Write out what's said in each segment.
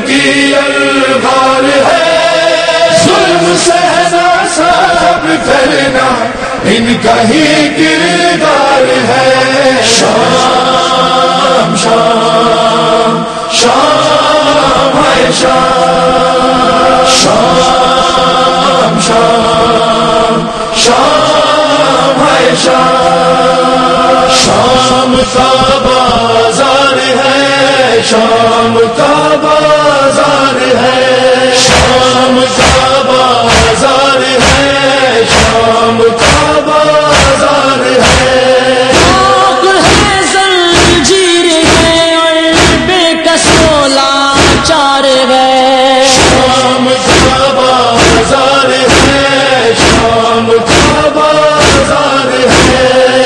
کی الغار ہے، ظلم سہنا صبر کرنا ان کا ہی کردار ہے۔ شام شام شام ہے شام، شام شام شام ہے شام، شام کا بازار ہے، شام کا بازار ہے، شام کا بازار ہے، شام کا بازار ہے۔ آگ ہے زنجیر ہے اور بے کسو لاچار ہے، شام کا بازار ہے، شام کا بازار ہے،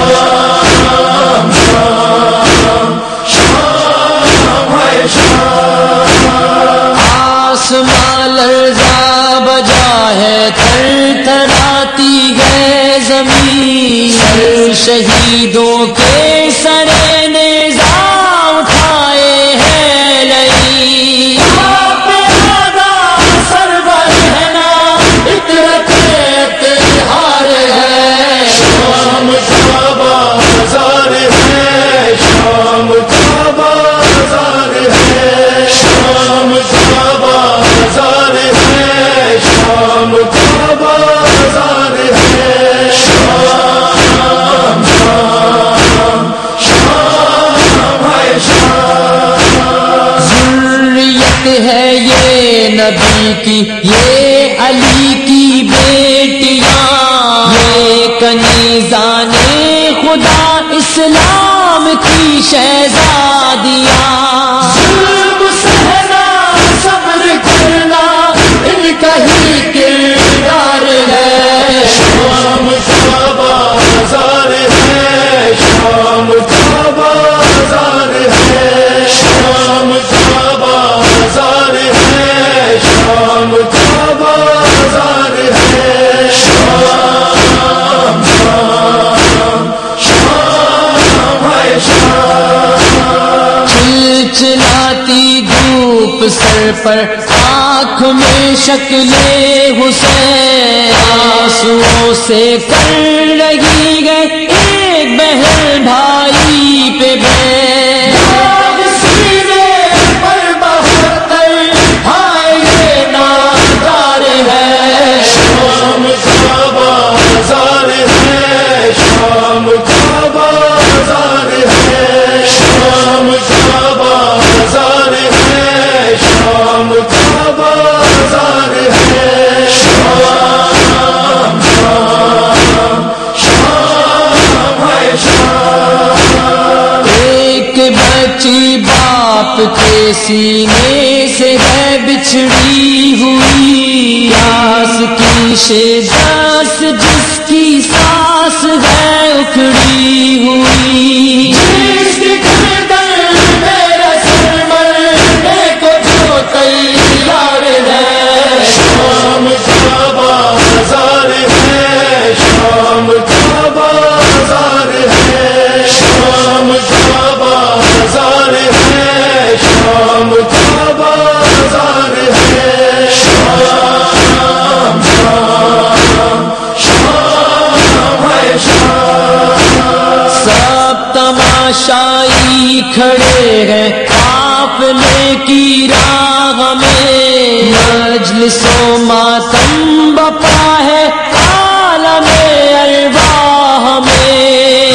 شام شام شام ہے شام۔ آسمان لرزا بجا ہے، تھر تھراتی ہے زمین، سر شہیدوں کے سر نیزہ اٹھائے ہیں لئی، آپ آدھا سرور ہے نا اطرت اتحار ہے، شام کا بازار ہے، شام کا بازار ہے، شام کا بازار ہے، شام کا بازار ہے، شام شام شام ہے شام۔ ذریت ہے یہ نبی کی، یہ علی کی بیٹیاں، یہ کنیزان خدا اسلام کی شہزادیاں، ظلم سہنا صبر کرنا ان کا ہی کردار ہے، شام کا بازار ہے، شام کا بازار ہے، شام کا بازار ہے، شام کا بازار ہے، شام شام شام ہے شام۔ چلچلاتی دھوپ سر پر، آنکھ میں شکل حسین، آنسوؤں سے کر رہی ہے ایک بہن بھائی پہ بہن، داغ سینے پر بہتر ہائے یہ نادار ہے، شام کا بازار ہے، شام کا بازار ہے، شام کا بازار ہے، شام کا بازار ہے، شام شام شام ہے شام۔ ایک بچی باپ کے سینے سے ہے بچھڑی ہوئی، آس کی شدت جس کی سانس ہے اکھڑی ہوئی، جس کی گردن میرا سر مرنے کو جو تیار ہے، شام کا بازار ہے، شام کا بازار ہے، شام کا بازار ہے، شام کا بازار ہے، شام شام شام ہے شام۔ سب تماشائی کھڑے ہیں قافلے کی راہ میں، مجلس و ماتم بپا ہے عالم ارواح میں،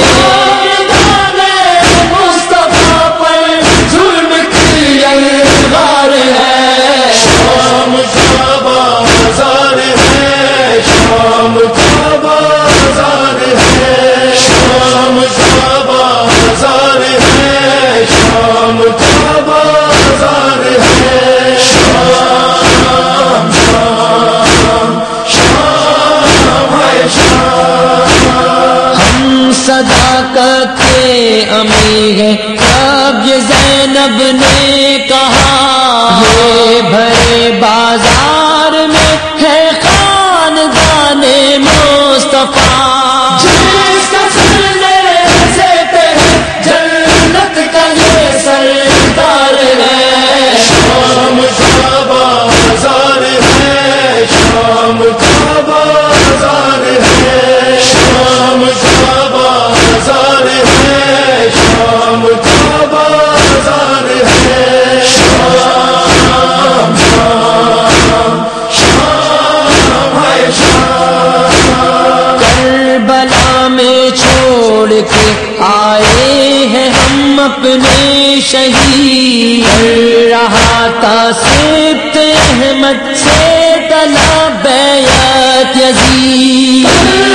مصطفیٰ پر ظلم کی الغار ہے، شام کا بازار ہے، شام کا بازار ہے، شام کا بازار ہے، شام کا بازار ہے، شام شام شام ہے شام۔ ہم صداقت کے امیر ہیں، اب یہ زینب نے کہا، یہ بھرے بازار میں ہے خاندان مصطفیٰ، جس کا سرنے سے جنت کا یہ سردار ہے، شام اپنے شہید کر رہا تھا سبط احمد سے طلب بیعت یزید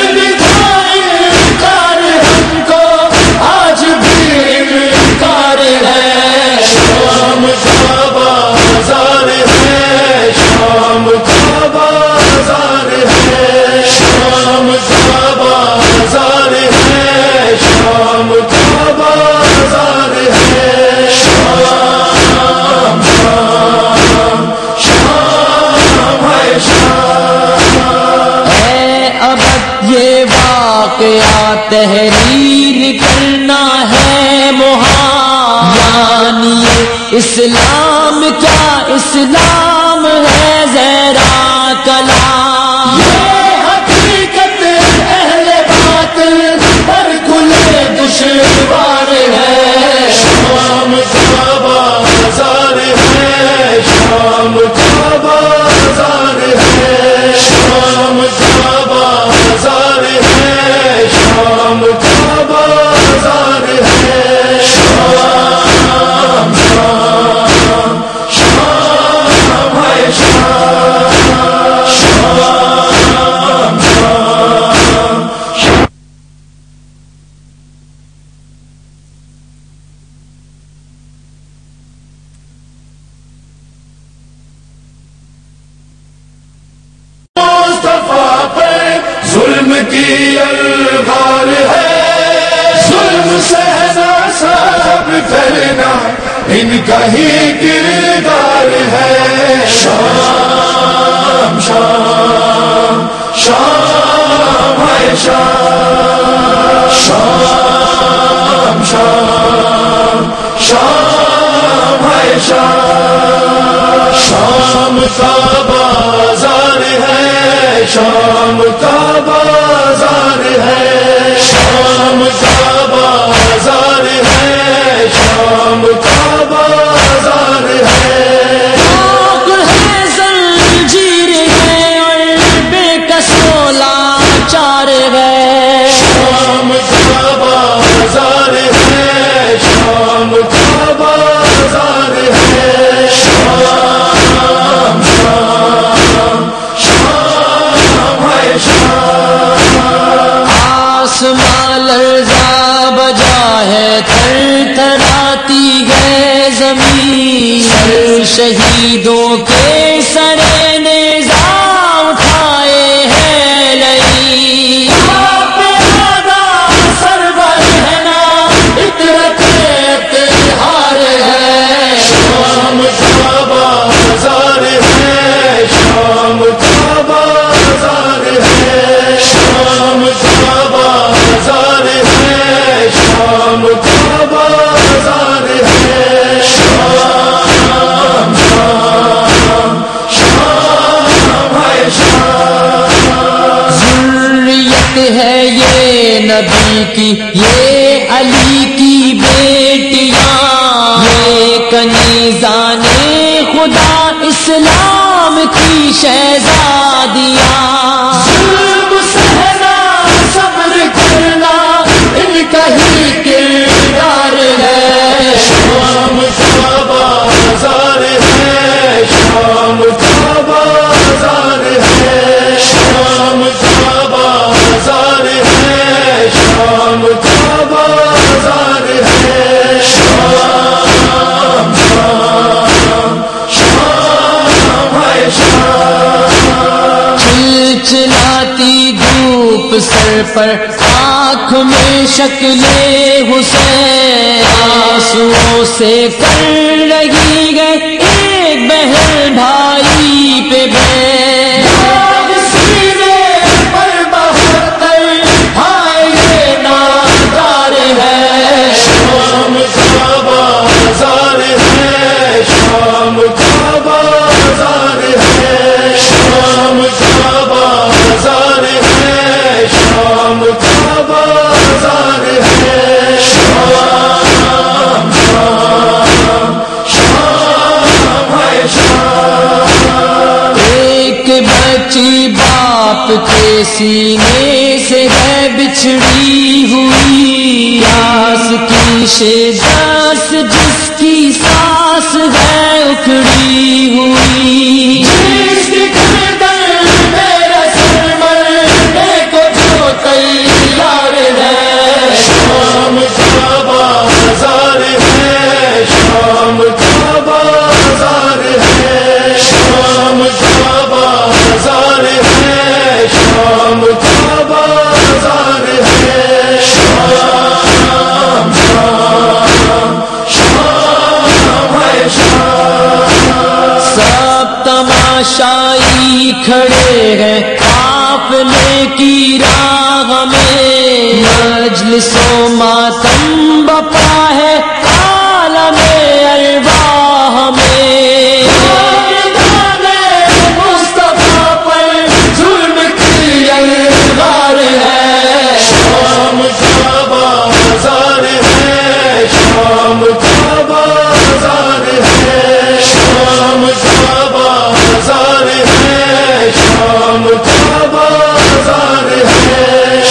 ہم کو آج بھی انکار ہے شام کا بازار ہے شام کا بازار ہے شام کا بازار ہے شام کا بازار ہے شام شام شام ہے شام اے ابد یہ واقعہ تحریر کرنا ہے محال یعنی اسلام کیا اسلام ہے ذرا کلام یہ حقیقت اہل باطل پر کھلے دشوار ہے شام کا بازار ہے شام کا بازار ہے شام کا بازار ہے شام کا بازار ہے شام شام شام ہے شام شام شام مصطفیٰ پہ ظلم کی الغار ہے ظلم سہنا سب کرنا ان کا ہی کردار ہے شام شام شام ہے شام شام شام شام ہے شام شام کا بازار ہے شام کا بازار ہے شام کا بازار ہے شام کا بازار ہے آگ ہے زنجیر ہے اور بے کسو لاچار ہے شام کا بازار ہے شام کا بازار ہے شام شام شام ہے شام آسمان لرزا بجا ہے تھر تھراتی ہے زمین سر شہیدوں کے سر نیزا اٹھائے ہیں لئی سرور ہے نا اطرت اتحار ہے شام کا بازار ہے شام کا بازار ہے شام کا بازار ہے شام کا بازار ہے شام شام شام ہے شام ذریت ہے یہ نبی کی یہ علی کی بیٹیاں یہ کنیزان خدا اسلام کی شہزادیاں ظلم سہنا صبر کرنا ان کا ہی کردار ہے شام کا بازار ہے شام کا بازار ہے شام کا بازار ہے شام کا بازار ہے شام شام شام ہے شام چلچلاتی دھوپ سر پر آنکھ میں شکل حسین آنسوؤں سے کر رہی ہے ایک بہن بھائی پہ بہن سینے پر بہتر ہائے یہ نادار ہے شام کا بازار ہے شام کا بازار ہے شام کا بازار ہے شام کا بازار ہے شام شام شام ہے شام ایک بچی باپ کے سینے سے ہے بچھڑی ہوئی پیاس کی شدت سانس ہے اکھڑی ہوئی، جس کی گردن میرا سر مرنے کو جو تیار ہے، شام کا بازار ہے، شام کا بازار ہے، شام کا بازار ہے، شام کا بازار ہے، شام شام شام ہے شام۔ سب تماشائی کھڑے ہیں قافلے کی راہ میں، مجلس و ماتم بپا ہے عالم ارواح میں، مصطفیٰ پر ظلم کی الغار ہے، شام کا بازار ہے، شام کا بازار ہے، شام کا بازار ہے، شام کا بازار ہے،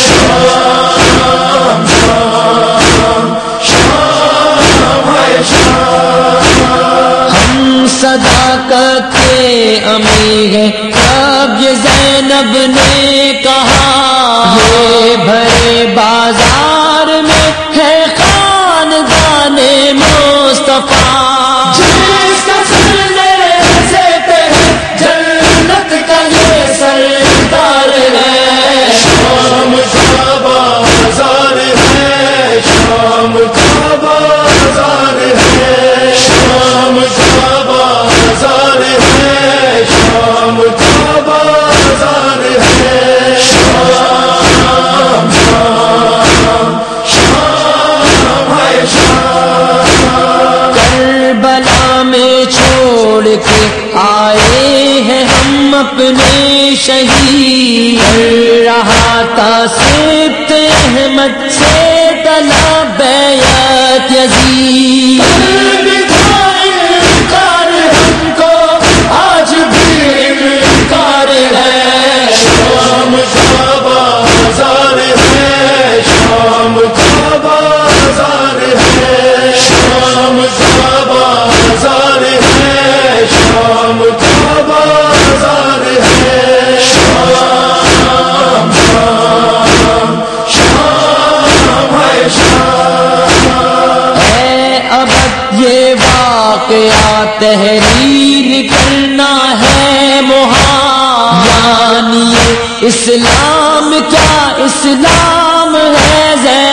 شام شام شام ہے شام۔ ہم صداقت کے امیر ہیں جب یہ زینب نے کہا، یہ بھرے بازار میں ہے خاندان مصطفیٰ، جس کا سرنے سے پہ جنت کا یہ سردار ہے، شام کا بازار ہے، شام کا بازار ہے، شام کا بازار ہے، شام کا بازار ہے، شام شام شام ہے شام۔ کربلا میں چھوڑ کے آئے ہیں ہم اپنے شہید، کر رہا تھا سبط احمد سے طلب بیعت یزید، انکار ہم کو آج بھی انکار ہے، شام کا بازار ہے، شام کا بازار ہے، شام کا بازار ہے، شام کا بازار ہے، شام شام شام ہے شام۔ اے ابد یہ واقعہ تحریر کرنا ہے محال، یعنی یہ اسلام کیا اسلام ہے